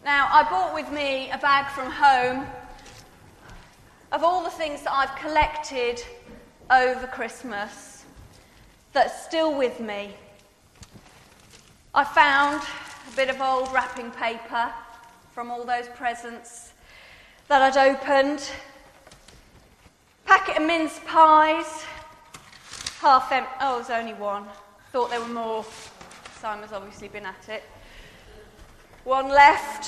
Now, I brought with me a bag from home of all the things that I've collected over Christmas that's still with me. I found a bit of old wrapping paper from all those presents that I'd opened, packet of mince pies, half empty. Oh, there's only one. Thought there were more. Simon's obviously been at it. One left.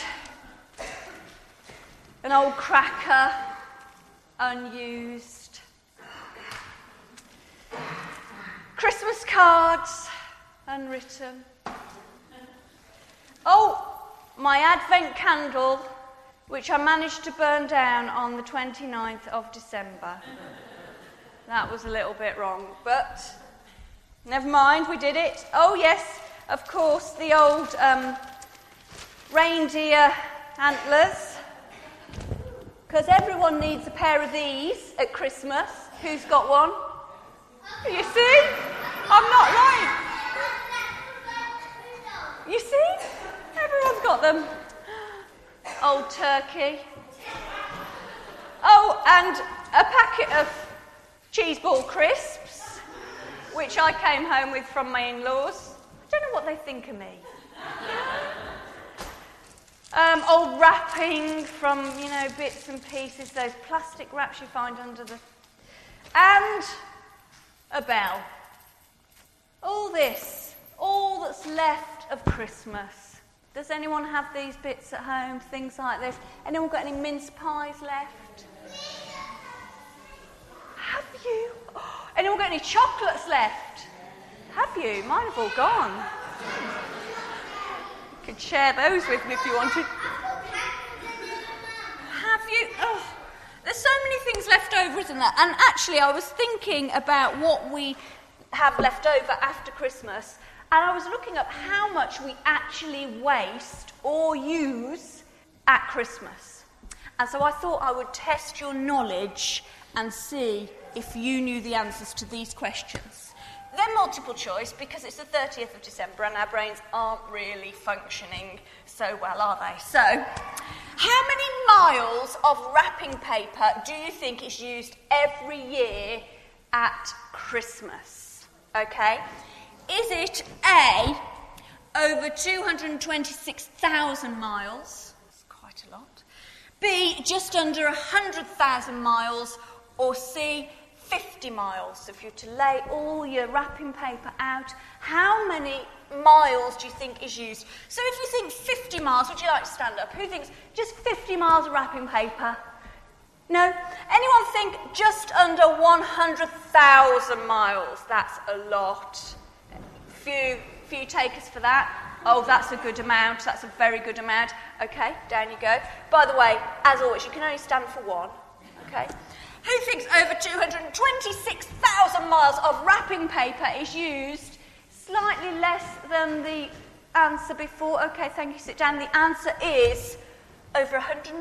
An old cracker, unused. Christmas cards, unwritten. Oh, my Advent candle, which I managed to burn down on the 29th of December. That was a little bit wrong, but never mind, we did it. Oh, yes, of course, the old reindeer antlers, because everyone needs a pair of these at Christmas. Who's got one? You see? I'm not lying. You see? Everyone's got them. Old turkey. Oh, and a packet of cheese ball crisps, which I came home with from my in-laws. I don't know what they think of me. Old wrapping from, bits and pieces, those plastic wraps you find under the... And a bell. All this, all that's left of Christmas. Does anyone have these bits at home, things like this? Anyone got any mince pies left? Have you? Oh, anyone got any chocolates left? Have you? Mine have all gone. You could share those with me if you wanted. Have you? Oh, there's so many things left over, isn't there? And actually, I was thinking about what we have left over after Christmas, and I was looking up how much we actually waste or use at Christmas. And so I thought I would test your knowledge and see if you knew the answers to these questions. They're multiple choice because it's the 30th of December and our brains aren't really functioning so well, are they? So, how many miles of wrapping paper do you think is used every year at Christmas? Okay. Is it A, over 226,000 miles? That's quite a lot. B, just under 100,000 miles? Or C, 50 miles? So if you're to lay all your wrapping paper out, how many miles do you think is used? So if you think 50 miles, would you like to stand up? Who thinks just 50 miles of wrapping paper? No? Anyone think just under 100,000 miles? That's a lot. Few takers for that. Oh, that's a good amount. That's a very good amount. Okay, down you go. By the way, as always, you can only stand for one. Okay. Who thinks over 226,000 miles of wrapping paper is used? Slightly less than the answer before. Okay, thank you. Sit down. The answer is over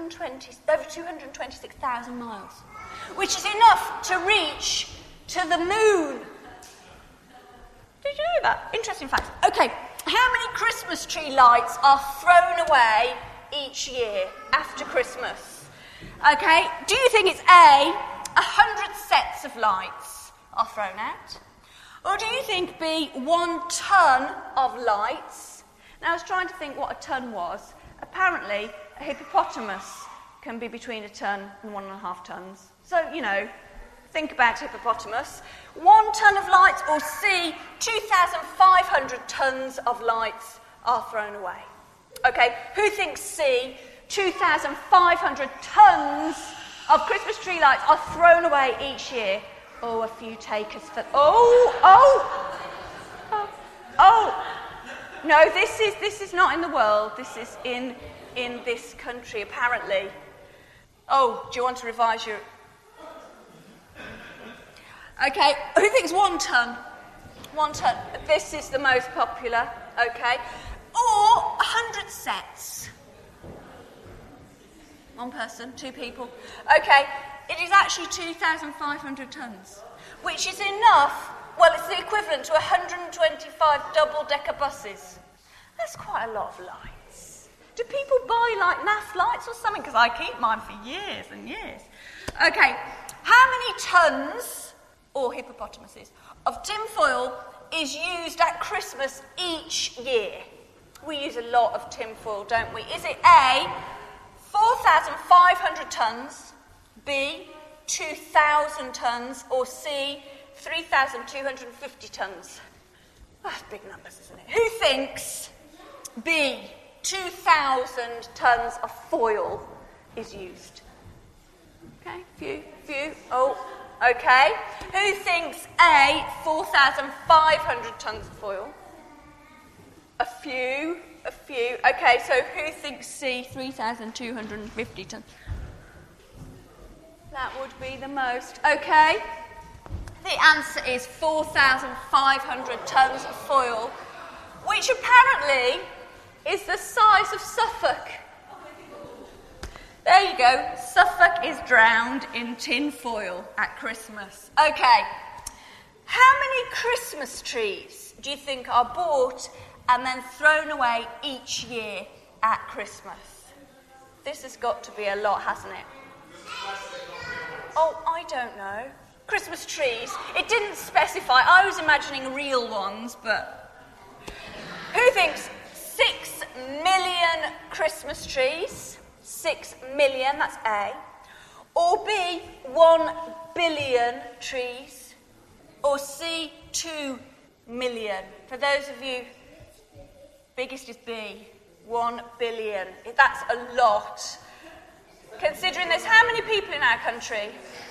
226,000 miles, which is enough to reach to the moon. Did you know that? Interesting fact. Okay, how many Christmas tree lights are thrown away each year after Christmas? Okay, do you think it's A, 100 sets of lights are thrown out? Or do you think B, 1 ton of lights? Now, I was trying to think what a ton was. Apparently, a hippopotamus can be between a ton and 1.5 tons. So, think about hippopotamus. 1 ton of lights, or C, 2,500 tons of lights are thrown away. Okay, who thinks C, 2,500 tons of Christmas tree lights are thrown away each year? Oh, a few takers for... Oh! No, this is not in the world. This is in this country, apparently. Oh, do you want to revise your... Okay, who thinks 1 ton? 1 ton. This is the most popular, okay. Or 100 sets. 1 person, 2 people. Okay, it is actually 2,500 tons, which is enough, well, it's the equivalent to 125 double-decker buses. That's quite a lot of lights. Do people buy like NAF lights or something? Because I keep mine for years and years. Okay, how many tons, or hippopotamuses, of tinfoil is used at Christmas each year? We use a lot of tinfoil, don't we? Is it A, 4,500 tons, B, 2,000 tons, or C, 3,250 tons? That's big numbers, isn't it? Who thinks B, 2,000 tons of foil is used? Okay, few. Oh, okay. Who thinks A, 4,500 tons of foil? A few. Okay, so who thinks C, 3,250 tons? That would be the most. Okay. The answer is 4,500 tons of foil, which apparently is the size of Suffolk. There you go. Suffolk is drowned in tin foil at Christmas. Okay. How many Christmas trees do you think are bought and then thrown away each year at Christmas? This has got to be a lot, hasn't it? Oh, I don't know. Christmas trees. It didn't specify. I was imagining real ones, but... Who thinks 6 million Christmas trees? 6 million, that's A. Or B, 1 billion trees. Or C, 2 million. For those of you, biggest is B, 1 billion. That's a lot. Considering there's how many people in our country?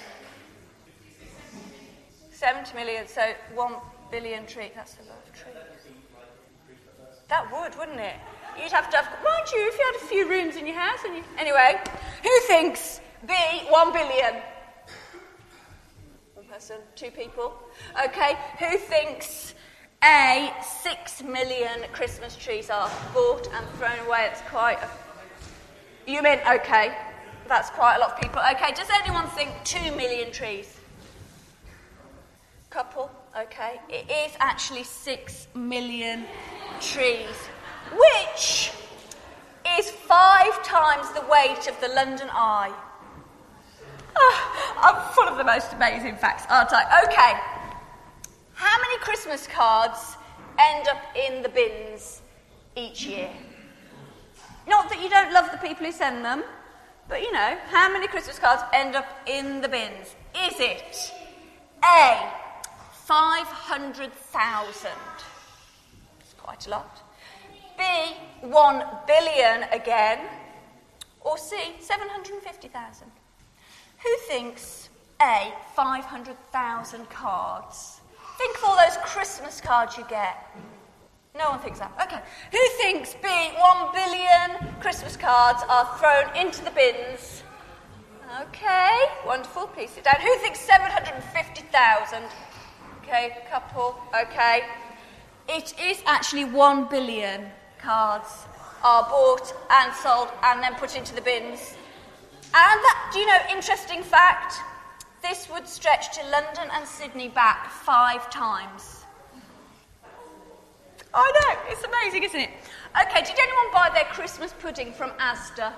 70 million, so 1 billion trees. That's a lot of trees. That would, wouldn't it? You'd have to have, mind you, if you had a few rooms in your house. Anyway, who thinks B, 1 billion? One person, 2 people. Okay, who thinks A, 6 million Christmas trees are bought and thrown away? It's quite a... You mean, okay, that's quite a lot of people. Okay, does anyone think 2 million trees? Couple, okay. It is actually 6 million trees, which is 5 times the weight of the London Eye. Oh, I'm full of the most amazing facts, aren't I? Okay. How many Christmas cards end up in the bins each year? Not that you don't love the people who send them, but you know, how many Christmas cards end up in the bins? Is it A, 500,000? It's quite a lot. B, 1 billion again. Or C, 750,000. Who thinks A, 500,000 cards? Think of all those Christmas cards you get. No one thinks that. Okay. Who thinks B, 1 billion Christmas cards are thrown into the bins? Okay, wonderful. Please sit down. Who thinks 750,000? Okay, couple. Okay. It is actually 1 billion cards are bought and sold and then put into the bins. And that, do you know, interesting fact, this would stretch to London and Sydney back 5 times. I know, it's amazing, isn't it? Okay, did anyone buy their Christmas pudding from Asda?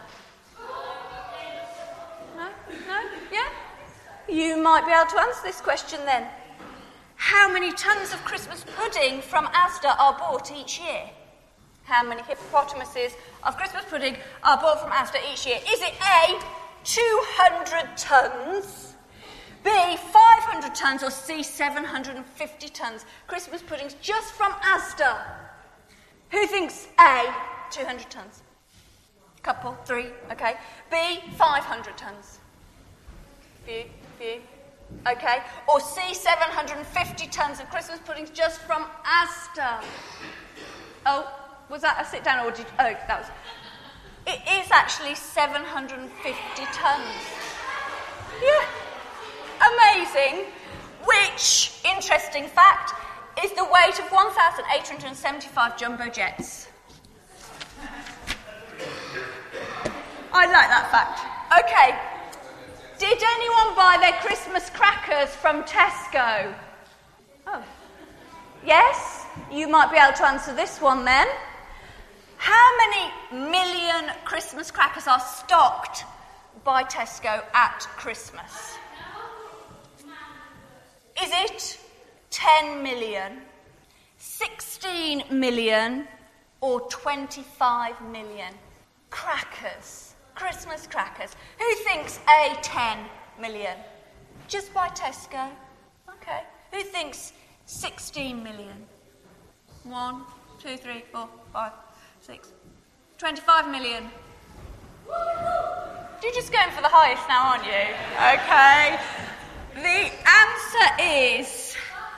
No? Yeah? You might be able to answer this question then. How many tons of Christmas pudding from Asda are bought each year? How many hippopotamuses of Christmas pudding are bought from Asda each year? Is it A, 200 tons, B, 500 tons, or C, 750 tons? Christmas puddings just from Asda. Who thinks A, 200 tons? Couple, 3, okay. B, 500 tons. Few. Okay. Or C, 750 tons of Christmas puddings just from Asda. Oh, was that a sit down or did... Oh, that was... It is actually 750 tons. Yeah. Amazing. Which, interesting fact, is the weight of 1,875 jumbo jets. I like that fact. Okay. Did anyone buy their Christmas crackers from Tesco? Oh. Yes? You might be able to answer this one then. How many million Christmas crackers are stocked by Tesco at Christmas? Is it 10 million, 16 million, or 25 million? Crackers, Christmas crackers. Who thinks a 10 million? Just by Tesco? Okay. Who thinks 16 million? 1, 2, 3, 4, 5, 6. 25 million. You're just going for the highest now, aren't you? Okay. The answer is...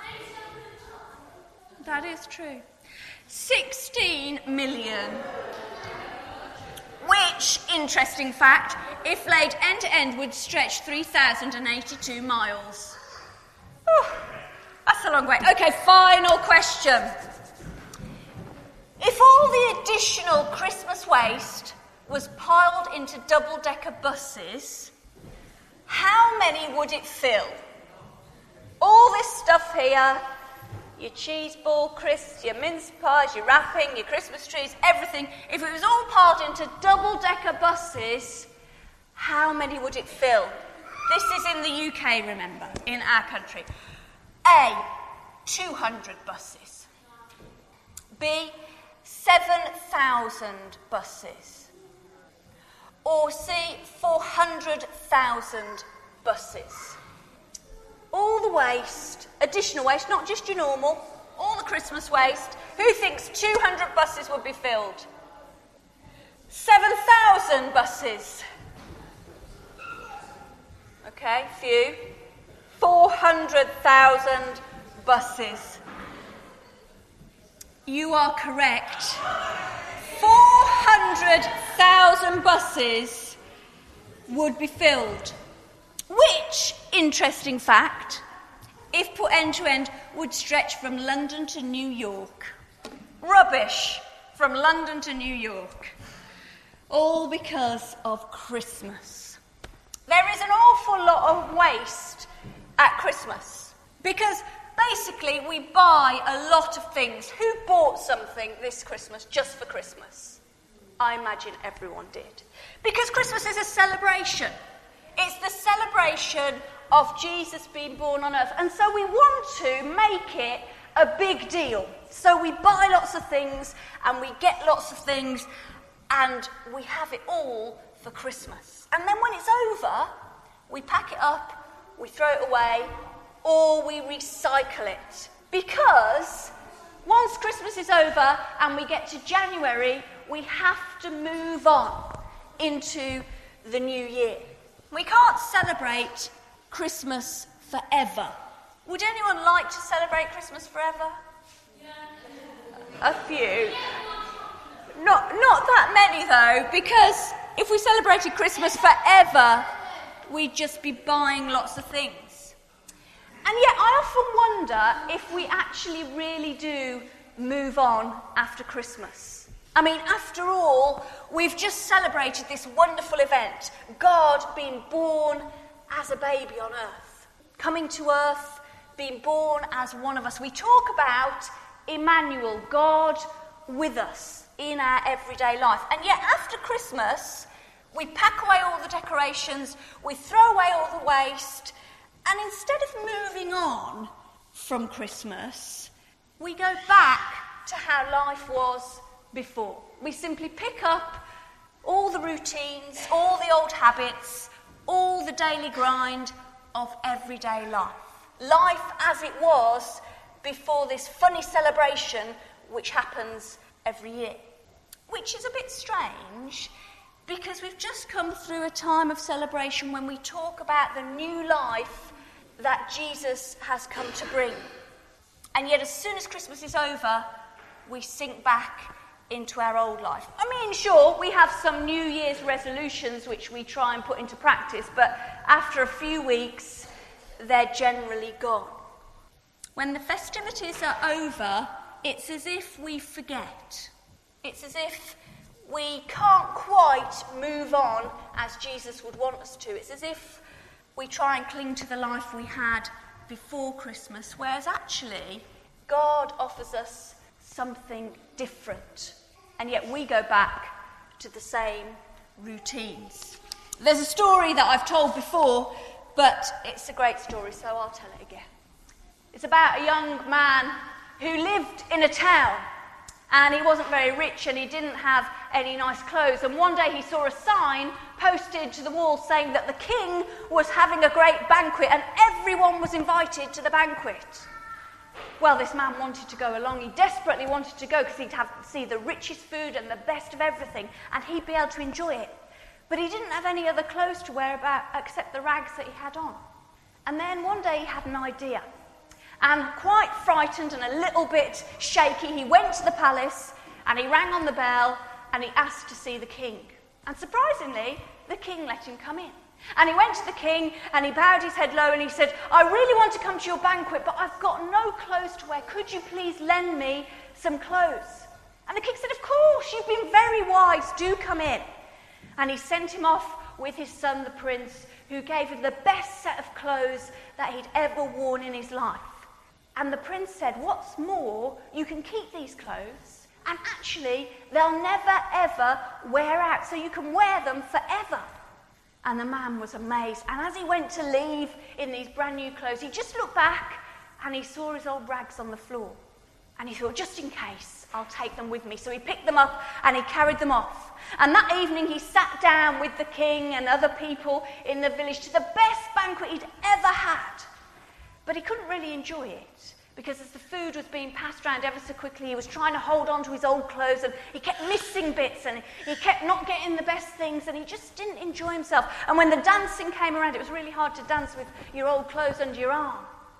That is true. 16 million. Which, interesting fact, if laid end to end, would stretch 3,082 miles. Whew, that's a long way. Okay, final question. If all the additional Christmas waste was piled into double-decker buses, how many would it fill? All this stuff here, your cheese ball crisps, your mince pies, your wrapping, your Christmas trees, everything, if it was all piled into double-decker buses, how many would it fill? This is in the UK, remember, in our country. A, 200 buses. B, 7,000 buses. Or C, 400,000 buses. All the waste, additional waste, not just your normal, all the Christmas waste. Who thinks 200 buses would be filled? 7,000 buses. Okay, few. 400,000 buses. You are correct. 400,000 buses would be filled. Which, interesting fact, if put end to end, would stretch from London to New York. Rubbish from London to New York. All because of Christmas. There is an awful lot of waste at Christmas because basically we buy a lot of things. Who bought something this Christmas just for Christmas? I imagine everyone did. Because Christmas is a celebration. It's the celebration of Jesus being born on earth. And so we want to make it a big deal. So we buy lots of things and we get lots of things and we have it all for Christmas. And then when it's over, we pack it up, we throw it away, or we recycle it. Because once Christmas is over and we get to January, we have to move on into the new year. We can't celebrate Christmas forever. Would anyone like to celebrate Christmas forever? Yeah. A few. Not that many, though, because if we celebrated Christmas forever, we'd just be buying lots of things. And yet I often wonder if we actually really do move on after Christmas. I mean, after all, we've just celebrated this wonderful event, God being born as a baby on earth, coming to earth, being born as one of us. We talk about Emmanuel, God with us in our everyday life. And yet after Christmas, we pack away all the decorations, we throw away all the waste, and instead of moving on from Christmas, we go back to how life was before. We simply pick up all the routines, all the old habits, all the daily grind of everyday life. Life as it was before this funny celebration which happens every year. Which is a bit strange because we've just come through a time of celebration when we talk about the new life that Jesus has come to bring. And yet as soon as Christmas is over, we sink back into our old life. I mean, sure, we have some New Year's resolutions which we try and put into practice, but after a few weeks, they're generally gone. When the festivities are over, it's as if we forget. It's as if we can't quite move on as Jesus would want us to. It's as if we try and cling to the life we had before Christmas, whereas actually God offers us something different. And yet we go back to the same routines. There's a story that I've told before, but it's a great story, so I'll tell it again. It's about a young man who lived in a town, and he wasn't very rich and he didn't have any nice clothes. And one day he saw a sign posted to the wall saying that the king was having a great banquet and everyone was invited to the banquet. Well, this man wanted to go along. He desperately wanted to go because he'd see the richest food and the best of everything, and he'd be able to enjoy it. But he didn't have any other clothes to wear except the rags that he had on. And then one day he had an idea. And quite frightened and a little bit shaky, he went to the palace and he rang on the bell and he asked to see the king. And surprisingly, the king let him come in. And he went to the king and he bowed his head low and he said, "I really want to come to your banquet, but I've got no clothes to wear. Could you please lend me some clothes?" And the king said, "Of course, you've been very wise. Do come in." And he sent him off with his son, the prince, who gave him the best set of clothes that he'd ever worn in his life. And the prince said, "What's more, you can keep these clothes, and actually they'll never ever wear out, so you can wear them forever." And the man was amazed. And as he went to leave in these brand new clothes, he just looked back and he saw his old rags on the floor. And he thought, just in case, I'll take them with me. So he picked them up and he carried them off. And that evening he sat down with the king and other people in the village to the best banquet he'd ever had. But he couldn't really enjoy it, because as the food was being passed around ever so quickly, he was trying to hold on to his old clothes and he kept missing bits and he kept not getting the best things and he just didn't enjoy himself. And when the dancing came around, it was really hard to dance with your old clothes under your arm.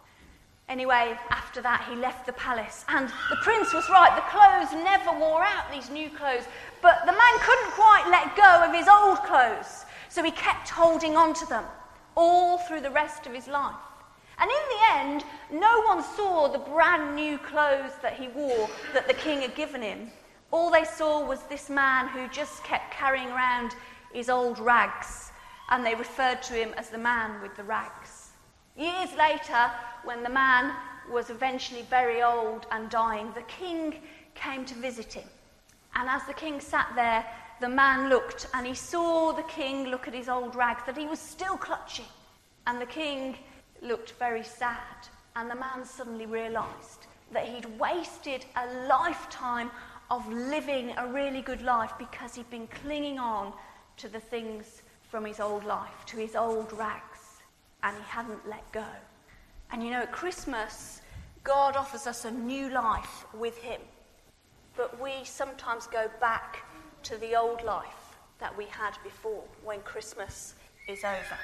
Anyway, after that, he left the palace, and the prince was right. The clothes never wore out, these new clothes, but the man couldn't quite let go of his old clothes, so he kept holding on to them all through the rest of his life. And in the end, no one saw the brand new clothes that he wore that the king had given him. All they saw was this man who just kept carrying around his old rags, and they referred to him as the man with the rags. Years later, when the man was eventually very old and dying, the king came to visit him. And as the king sat there, the man looked, and he saw the king look at his old rags that he was still clutching. And the king looked very sad, and the man suddenly realised that he'd wasted a lifetime of living a really good life because he'd been clinging on to the things from his old life, to his old rags, and he hadn't let go. And you know, at Christmas, God offers us a new life with him, but we sometimes go back to the old life that we had before when Christmas is over.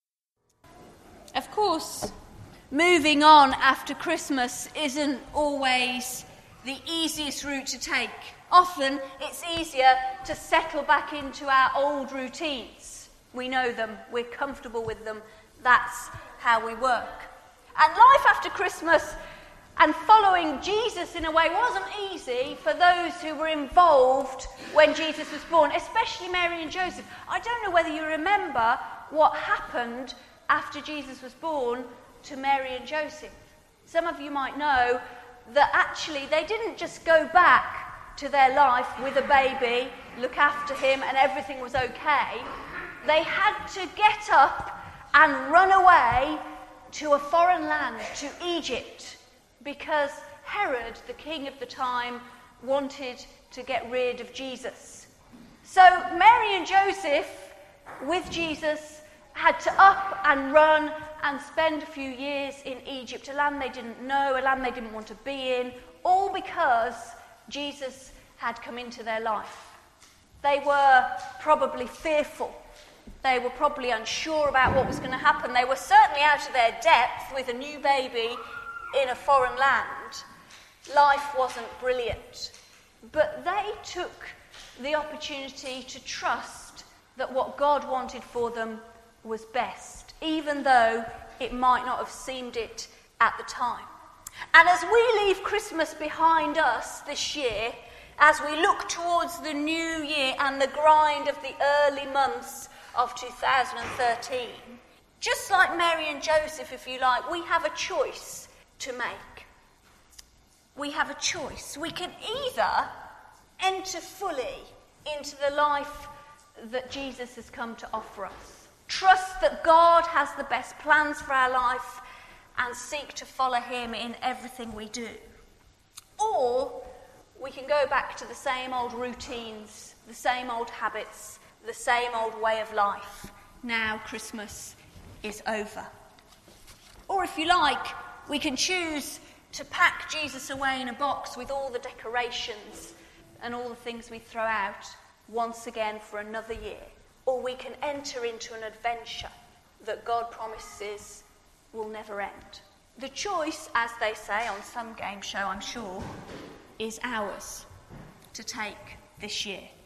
Of course, moving on after Christmas isn't always the easiest route to take. Often it's easier to settle back into our old routines. We know them, we're comfortable with them, that's how we work. And life after Christmas and following Jesus in a way wasn't easy for those who were involved when Jesus was born, especially Mary and Joseph. I don't know whether you remember what happened after Jesus was born to Mary and Joseph. Some of you might know that actually they didn't just go back to their life with a baby, look after him, and everything was okay. They had to get up and run away to a foreign land, to Egypt, because Herod, the king of the time, wanted to get rid of Jesus. So Mary and Joseph, with Jesus, had to up and run and spend a few years in Egypt, a land they didn't know, a land they didn't want to be in, all because Jesus had come into their life. They were probably fearful. They were probably unsure about what was going to happen. They were certainly out of their depth with a new baby in a foreign land. Life wasn't brilliant. But they took the opportunity to trust that what God wanted for them was best, even though it might not have seemed it at the time. And as we leave Christmas behind us this year, as we look towards the new year and the grind of the early months of 2013, just like Mary and Joseph, if you like, we have a choice to make. We have a choice. We can either enter fully into the life that Jesus has come to offer us. Trust that God has the best plans for our life and seek to follow him in everything we do. Or we can go back to the same old routines, the same old habits, the same old way of life. Now Christmas is over. Or if you like, we can choose to pack Jesus away in a box with all the decorations and all the things we throw out once again for another year. Or we can enter into an adventure that God promises will never end. The choice, as they say on some game show, I'm sure, is ours to take this year.